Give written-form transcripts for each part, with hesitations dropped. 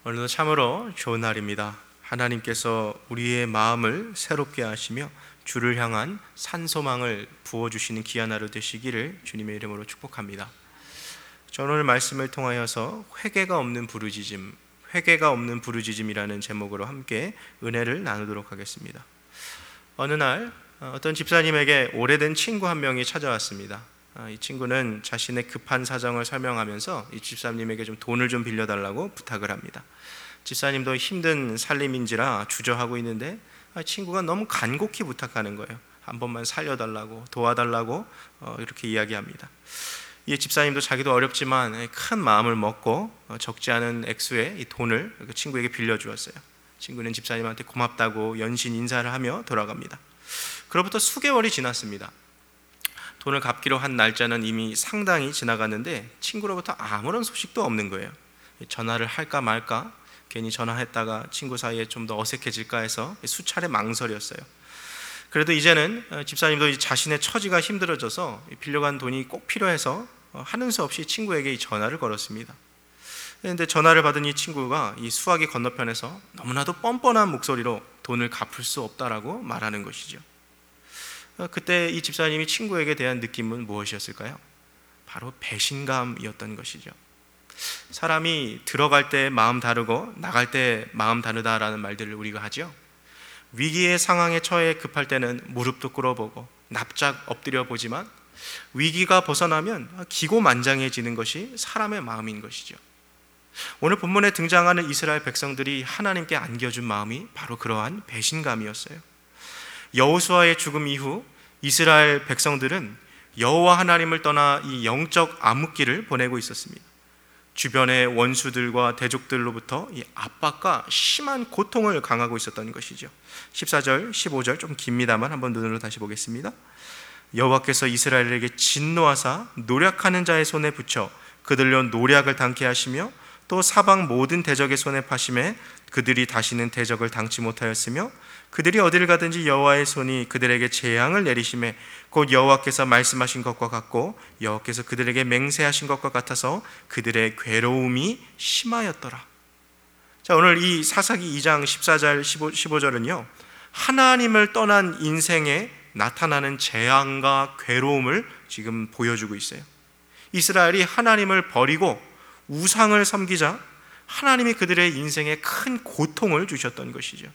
오늘도 참으로 좋은 날입니다. 하나님께서 우리의 마음을 새롭게 하시며 주를 향한 산소망을 부어주시는 귀한 하루 되시기를 주님의 이름으로 축복합니다. 저는 오늘 말씀을 통하여서 회개가 없는 부르짖음이라는 제목으로 함께 은혜를 나누도록 하겠습니다. 어느 날 어떤 집사님에게 오래된 친구 한 명이 찾아왔습니다. 이 친구는 자신의 급한 사정을 설명하면서 이 집사님에게 좀 돈을 좀 빌려달라고 부탁을 합니다. 집사님도 힘든 살림인지라 주저하고 있는데 친구가 너무 간곡히 부탁하는 거예요. 한 번만 살려달라고, 도와달라고 이렇게 이야기합니다. 이 집사님도 자기도 어렵지만 큰 마음을 먹고 적지 않은 액수의 이 돈을 그 친구에게 빌려주었어요. 친구는 집사님한테 고맙다고 연신 인사를 하며 돌아갑니다. 그로부터 수개월이 지났습니다. 돈을 갚기로 한 날짜는 이미 상당히 지나갔는데 친구로부터 아무런 소식도 없는 거예요. 전화를 할까 말까, 괜히 전화했다가 친구 사이에 좀 더 어색해질까 해서 수차례 망설였어요. 그래도 이제는 집사님도 자신의 처지가 힘들어져서 빌려간 돈이 꼭 필요해서 하는 수 없이 친구에게 이 전화를 걸었습니다. 그런데 전화를 받은 이 친구가 이 수화기 건너편에서 너무나도 뻔뻔한 목소리로 돈을 갚을 수 없다라고 말하는 것이죠. 그때 이 집사님이 친구에게 대한 느낌은 무엇이었을까요? 바로 배신감이었던 것이죠. 사람이 들어갈 때 마음 다르고 나갈 때 마음 다르다라는 말들을 우리가 하죠. 위기의 상황에 처해 급할 때는 무릎도 꿇어보고 납작 엎드려 보지만 위기가 벗어나면 기고만장해지는 것이 사람의 마음인 것이죠. 오늘 본문에 등장하는 이스라엘 백성들이 하나님께 안겨준 마음이 바로 그러한 배신감이었어요. 여호수아의 죽음 이후 이스라엘 백성들은 여호와 하나님을 떠나 이 영적 암흑기를 보내고 있었습니다. 주변의 원수들과 대족들로부터 이 압박과 심한 고통을 당하고 있었던 것이죠. 14절, 15절 좀 깁니다만 한번 눈으로 다시 보겠습니다. 여호와께서 이스라엘에게 진노하사 노략하는 자의 손에 붙여 그들로 노략을 당케 하시며 또 사방 모든 대적의 손에 파심에 그들이 다시는 대적을 당치 못하였으며 그들이 어디를 가든지 여호와의 손이 그들에게 재앙을 내리심에 곧 여호와께서 말씀하신 것과 같고 여호와께서 그들에게 맹세하신 것과 같아서 그들의 괴로움이 심하였더라. 자, 오늘 이 사사기 2장 14절 15절은요 하나님을 떠난 인생에 나타나는 재앙과 괴로움을 지금 보여주고 있어요. 이스라엘이 하나님을 버리고 우상을 섬기자 하나님이 그들의 인생에 큰 고통을 주셨던 것이죠.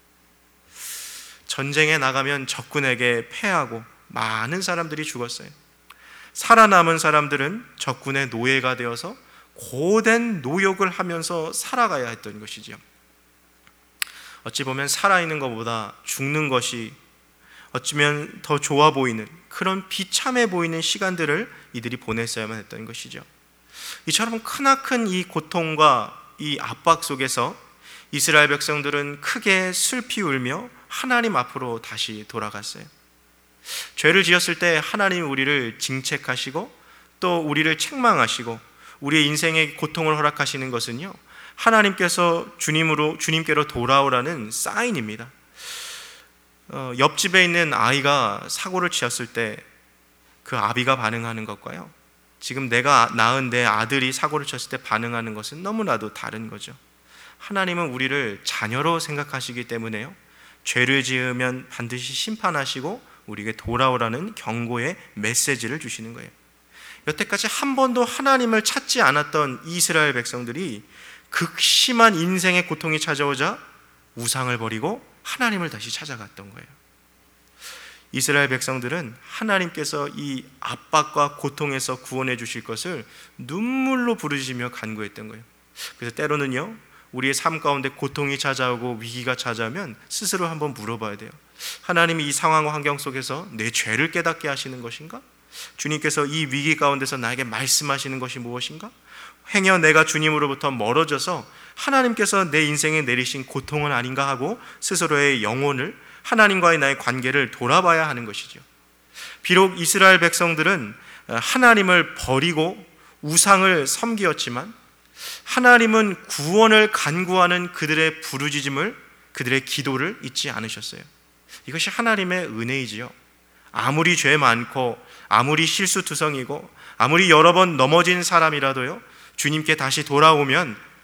전쟁에 나가면 적군에게 패하고 많은 사람들이 죽었어요. 살아남은 사람들은 적군의 노예가 되어서 고된 노역을 하면서 살아가야 했던 것이죠. 어찌 보면 살아있는 것보다 죽는 것이 어쩌면 더 좋아 보이는 그런 비참해 보이는 시간들을 이들이 보냈어야만 했던 것이죠. 이처럼 크나큰 이 고통과 이 압박 속에서 이스라엘 백성들은 크게 슬피 울며 하나님 앞으로 다시 돌아갔어요. 죄를 지었을 때 하나님이 우리를 징책하시고 또 우리를 책망하시고 우리의 인생에 고통을 허락하시는 것은요 하나님께서 주님께로 돌아오라는 사인입니다. 옆집에 있는 아이가 사고를 치었을 때 그 아비가 반응하는 것과요 지금 내가 낳은 내 아들이 사고를 쳤을 때 반응하는 것은 너무나도 다른 거죠. 하나님은 우리를 자녀로 생각하시기 때문에요 죄를 지으면 반드시 심판하시고 우리에게 돌아오라는 경고의 메시지를 주시는 거예요. 여태까지 한 번도 하나님을 찾지 않았던 이스라엘 백성들이 극심한 인생의 고통이 찾아오자 우상을 버리고 하나님을 다시 찾아갔던 거예요. 이스라엘 백성들은 하나님께서 이 압박과 고통에서 구원해 주실 것을 눈물로 부르짖으며 간구했던 거예요. 그래서 때로는요 우리의 삶 가운데 고통이 찾아오고 위기가 찾아오면 스스로 한번 물어봐야 돼요. 하나님이 이 상황과 환경 속에서 내 죄를 깨닫게 하시는 것인가? 주님께서 이 위기 가운데서 나에게 말씀하시는 것이 무엇인가? 행여 내가 주님으로부터 멀어져서 하나님께서 내 인생에 내리신 고통은 아닌가 하고 스스로의 영혼을 하나님과의 나의 관계를 돌아봐야 하는 것이죠. 비록 이스라엘 백성들은 하나님을 버리고 우상을 섬기었지만 하나님은 구원을 간구하는 그들의 부르짖음을 그들의 기도를 잊지 않으셨어요. 이것이 하나님의 은혜이지요. 아무리 죄 많고 아무리 실수투성이고 아무리 여러 번 넘어진 사람이라도요 주님께 다시 돌아오면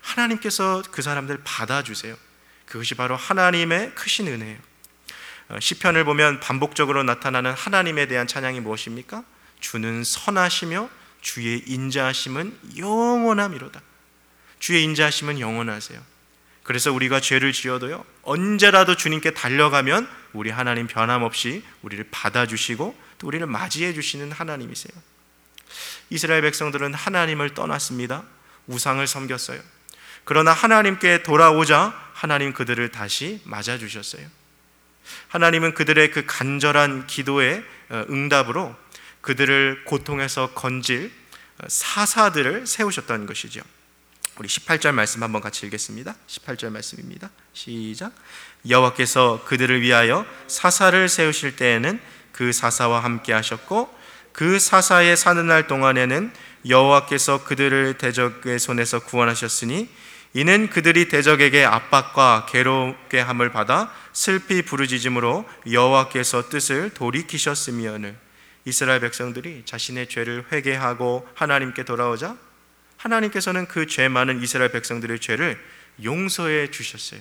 하나님께서 그 사람들 받아주세요. 그것이 바로 하나님의 크신 은혜예요. 시편을 보면 반복적으로 나타나는 하나님에 대한 찬양이 무엇입니까? 주는 선하시며 주의 인자하심은 영원함이로다. 주의 인자하심은 영원하세요. 그래서 우리가 죄를 지어도요, 언제라도 주님께 달려가면 우리 하나님 변함없이 우리를 받아주시고 또 우리를 맞이해 주시는 하나님이세요. 이스라엘 백성들은 하나님을 떠났습니다. 우상을 섬겼어요. 그러나 하나님께 돌아오자 하나님 그들을 다시 맞아주셨어요. 하나님은 그들의 그 간절한 기도의 응답으로 그들을 고통에서 건질 사사들을 세우셨다는 것이죠. 우리 18절 말씀 한번 같이 읽겠습니다. 18절 말씀입니다. 시작. 여호와께서 그들을 위하여 사사를 세우실 때에는 그 사사와 함께 하셨고 그 사사의 사는 날 동안에는 여호와께서 그들을 대적의 손에서 구원하셨으니 이는 그들이 대적에게 압박과 괴롭게 함을 받아 슬피 부르짖음으로 여호와께서 뜻을 돌이키셨음이오늘. 이스라엘 백성들이 자신의 죄를 회개하고 하나님께 돌아오자 하나님께서는 그 죄 많은 이스라엘 백성들의 죄를 용서해 주셨어요.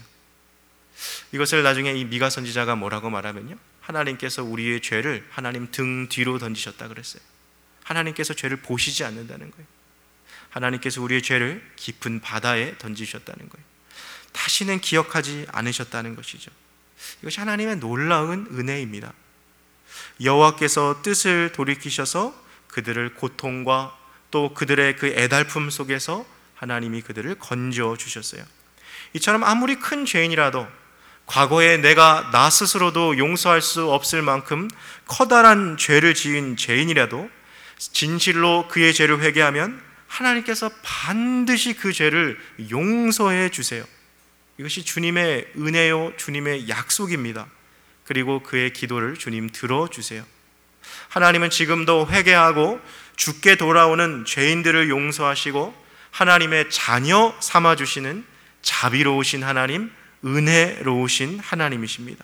이것을 나중에 이 미가 선지자가 뭐라고 말하면요, 하나님께서 우리의 죄를 하나님 등 뒤로 던지셨다 그랬어요. 하나님께서 죄를 보시지 않는다는 거예요. 하나님께서 우리의 죄를 깊은 바다에 던지셨다는 거예요. 다시는 기억하지 않으셨다는 것이죠. 이것이 하나님의 놀라운 은혜입니다. 여호와께서 뜻을 돌이키셔서 그들을 고통과 또 그들의 그 애달픔 속에서 하나님이 그들을 건져 주셨어요. 이처럼 아무리 큰 죄인이라도 과거에 내가 나 스스로도 용서할 수 없을 만큼 커다란 죄를 지은 죄인이라도 진실로 그의 죄를 회개하면 하나님께서 반드시 그 죄를 용서해 주세요. 이것이 주님의 은혜요, 주님의 약속입니다. 그리고 그의 기도를 주님 들어주세요. 하나님은 지금도 회개하고 죽게 돌아오는 죄인들을 용서하시고 하나님의 자녀 삼아주시는 자비로우신 하나님, 은혜로우신 하나님이십니다.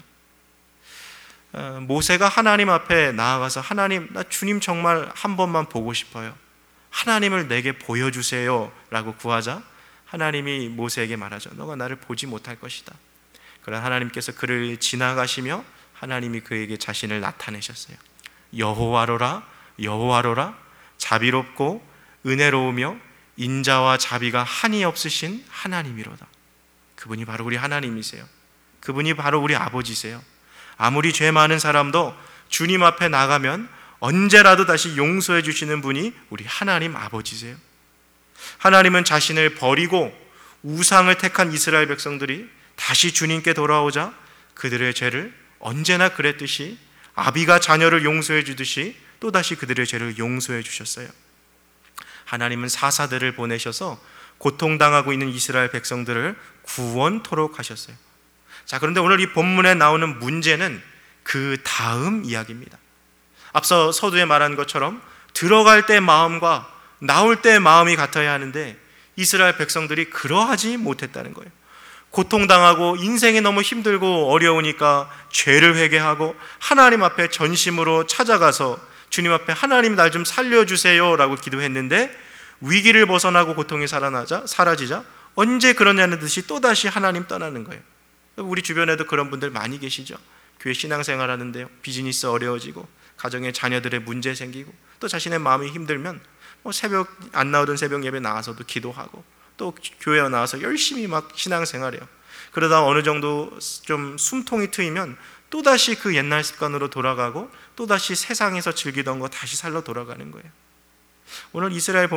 모세가 하나님 앞에 나아가서 하나님, 나 주님 정말 한 번만 보고 싶어요. 하나님을 내게 보여주세요 라고 구하자 하나님이 모세에게 말하죠. 너가 나를 보지 못할 것이다. 그러나 하나님께서 그를 지나가시며 하나님이 그에게 자신을 나타내셨어요. 여호와로라, 여호와로라, 자비롭고 은혜로우며 인자와 자비가 한이 없으신 하나님이로다. 그분이 바로 우리 하나님이세요. 그분이 바로 우리 아버지세요. 아무리 죄 많은 사람도 주님 앞에 나가면 언제라도 다시 용서해 주시는 분이 우리 하나님 아버지세요. 하나님은 자신을 버리고 우상을 택한 이스라엘 백성들이 다시 주님께 돌아오자 그들의 죄를 언제나 그랬듯이 아비가 자녀를 용서해 주듯이 또다시 그들의 죄를 용서해 주셨어요. 하나님은 사사들을 보내셔서 고통당하고 있는 이스라엘 백성들을 구원토록 하셨어요. 자, 그런데 오늘 이 본문에 나오는 문제는 그 다음 이야기입니다. 앞서 서두에 말한 것처럼 들어갈 때 마음과 나올 때 마음이 같아야 하는데 이스라엘 백성들이 그러하지 못했다는 거예요. 고통당하고 인생이 너무 힘들고 어려우니까 죄를 회개하고 하나님 앞에 전심으로 찾아가서 주님 앞에 하나님 날 좀 살려주세요 라고 기도했는데 위기를 벗어나고 고통이 사라지자 언제 그러냐는 듯이 또다시 하나님 떠나는 거예요. 우리 주변에도 그런 분들 많이 계시죠. 교회 신앙생활 하는데요, 비즈니스 어려워지고 가정에 자녀들의 문제 생기고 또 자신의 마음이 힘들면 새벽 안 나오던 새벽 예배 나와서도 기도하고 또 교회에 나와서 열심히 막 신앙생활해요. 그러다 어느 정도 좀 숨통이 트이면 또다시 그 옛날 습관으로 돌아가고 또다시 세상에서 즐기던 거 다시 살러 돌아가는 거예요. 오늘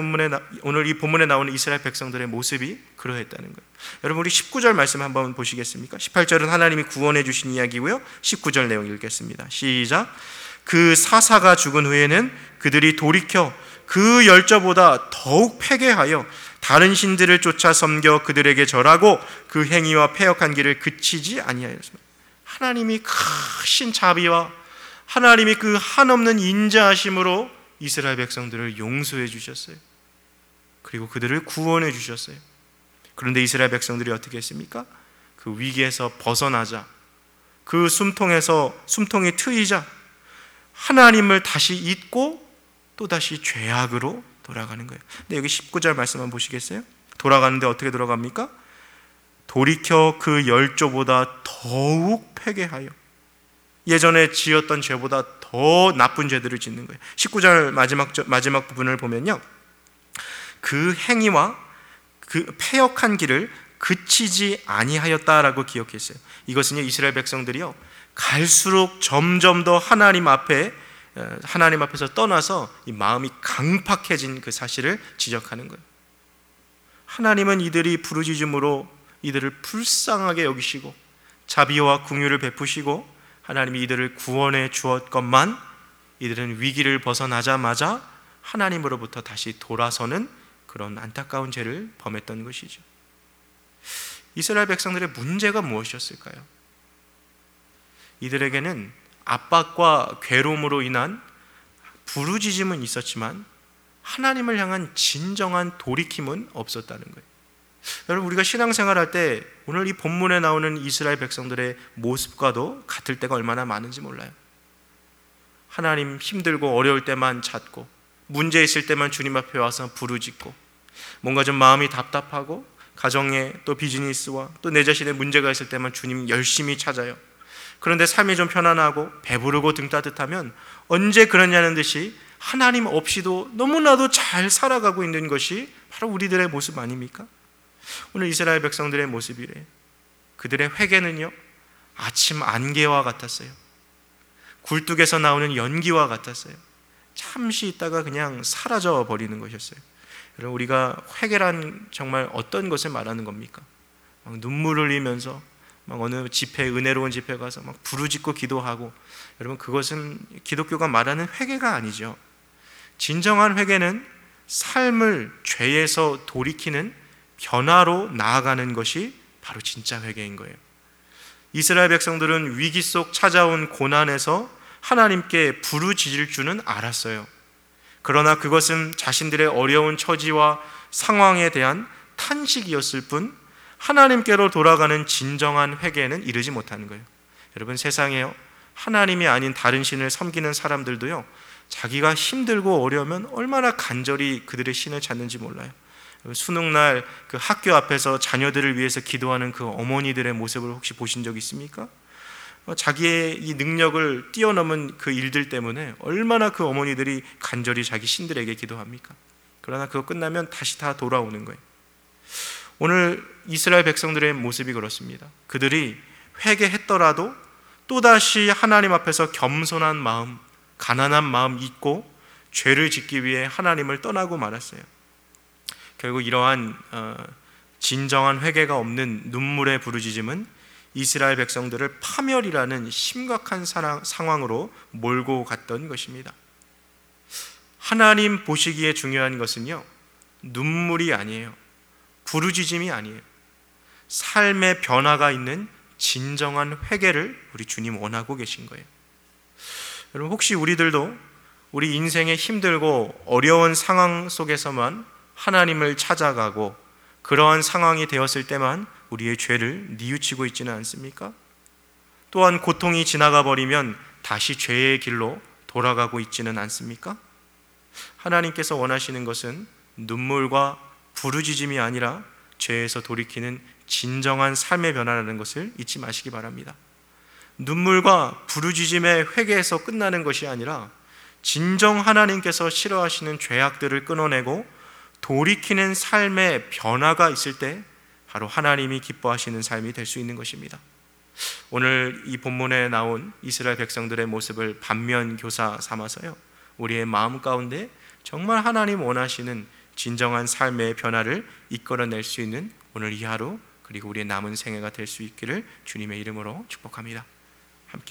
이 본문에 나오는 이스라엘 백성들의 모습이 그러했다는 거예요. 여러분, 우리 19절 말씀 한번 보시겠습니까? 18절은 하나님이 구원해 주신 이야기고요, 19절 내용 읽겠습니다. 시작. 그 사사가 죽은 후에는 그들이 돌이켜 그 열저보다 더욱 패괴하여 다른 신들을 쫓아 섬겨 그들에게 절하고 그 행위와 패역한 길을 그치지 아니하였습니다. 하나님이 크신 자비와 하나님이 그 한없는 인자하심으로 이스라엘 백성들을 용서해 주셨어요. 그리고 그들을 구원해 주셨어요. 그런데 이스라엘 백성들이 어떻게 했습니까? 그 위기에서 벗어나자, 그 숨통이 트이자 하나님을 다시 잊고 또다시 죄악으로 돌아가는 거예요. 근데 여기 19절 말씀 한번 보시겠어요? 돌아가는데 어떻게 돌아갑니까? 돌이켜 그 열조보다 더욱 회개하여 예전에 지었던 죄보다 더 나쁜 죄들을 짓는 거예요. 19절 마지막 부분을 보면요, 그 행위와 그 패역한 길을 그치지 아니하였다라고 기억했어요. 이것은요, 이스라엘 백성들이요, 갈수록 점점 더 하나님 앞에서 떠나서 이 마음이 강팍해진 그 사실을 지적하는 거예요. 하나님은 이들이 부르짖음으로 이들을 불쌍하게 여기시고 자비와 긍휼을 베푸시고 하나님이 이들을 구원해 주었건만 이들은 위기를 벗어나자마자 하나님으로부터 다시 돌아서는 그런 안타까운 죄를 범했던 것이죠. 이스라엘 백성들의 문제가 무엇이었을까요? 이들에게는 압박과 괴로움으로 인한 부르짖음은 있었지만 하나님을 향한 진정한 돌이킴은 없었다는 거예요. 여러분, 우리가 신앙생활할 때 오늘 이 본문에 나오는 이스라엘 백성들의 모습과도 같을 때가 얼마나 많은지 몰라요. 하나님 힘들고 어려울 때만 찾고 문제 있을 때만 주님 앞에 와서 부르짖고 뭔가 좀 마음이 답답하고 가정에 또 비즈니스와 또 내 자신의 문제가 있을 때만 주님 열심히 찾아요. 그런데 삶이 좀 편안하고 배부르고 등 따뜻하면 언제 그러냐는 듯이 하나님 없이도 너무나도 잘 살아가고 있는 것이 바로 우리들의 모습 아닙니까? 오늘 이스라엘 백성들의 모습이래요. 그들의 회개는요, 아침 안개와 같았어요. 굴뚝에서 나오는 연기와 같았어요. 잠시 있다가 그냥 사라져 버리는 것이었어요. 여러분, 우리가 회개란 정말 어떤 것을 말하는 겁니까? 막 눈물 흘리면서 막 어느 집회, 은혜로운 집회 가서 막 부르짖고 기도하고, 여러분, 그것은 기독교가 말하는 회개가 아니죠. 진정한 회개는 삶을 죄에서 돌이키는 변화로 나아가는 것이 바로 진짜 회개인 거예요. 이스라엘 백성들은 위기 속 찾아온 고난에서 하나님께 부르짖을 줄은 알았어요. 그러나 그것은 자신들의 어려운 처지와 상황에 대한 탄식이었을 뿐 하나님께로 돌아가는 진정한 회개에는 이르지 못하는 거예요. 여러분, 세상에요, 하나님이 아닌 다른 신을 섬기는 사람들도요, 자기가 힘들고 어려우면 얼마나 간절히 그들의 신을 찾는지 몰라요. 수능날 그 학교 앞에서 자녀들을 위해서 기도하는 그 어머니들의 모습을 혹시 보신 적 있습니까? 자기의 이 능력을 뛰어넘은 그 일들 때문에 얼마나 그 어머니들이 간절히 자기 신들에게 기도합니까? 그러나 그거 끝나면 다시 다 돌아오는 거예요. 오늘 이스라엘 백성들의 모습이 그렇습니다. 그들이 회개했더라도 또다시 하나님 앞에서 겸손한 마음, 가난한 마음 잊고 죄를 짓기 위해 하나님을 떠나고 말았어요. 결국 이러한 진정한 회개가 없는 눈물의 부르짖음은 이스라엘 백성들을 파멸이라는 심각한 상황으로 몰고 갔던 것입니다. 하나님 보시기에 중요한 것은요, 눈물이 아니에요. 부르짖음이 아니에요. 삶의 변화가 있는 진정한 회개를 우리 주님 원하고 계신 거예요. 여러분, 혹시 우리들도 우리 인생의 힘들고 어려운 상황 속에서만 하나님을 찾아가고 그러한 상황이 되었을 때만 우리의 죄를 뉘우치고 있지는 않습니까? 또한 고통이 지나가 버리면 다시 죄의 길로 돌아가고 있지는 않습니까? 하나님께서 원하시는 것은 눈물과 부르짖음이 아니라 죄에서 돌이키는 진정한 삶의 변화라는 것을 잊지 마시기 바랍니다. 눈물과 부르짖음의 회개에서 끝나는 것이 아니라 진정 하나님께서 싫어하시는 죄악들을 끊어내고 돌이키는 삶의 변화가 있을 때 바로 하나님이 기뻐하시는 삶이 될 수 있는 것입니다. 오늘 이 본문에 나온 이스라엘 백성들의 모습을 반면교사 삼아서요, 우리의 마음 가운데 정말 하나님 원하시는 진정한 삶의 변화를 이끌어낼 수 있는 오늘 이 하루, 그리고 우리의 남은 생애가 될 수 있기를 주님의 이름으로 축복합니다.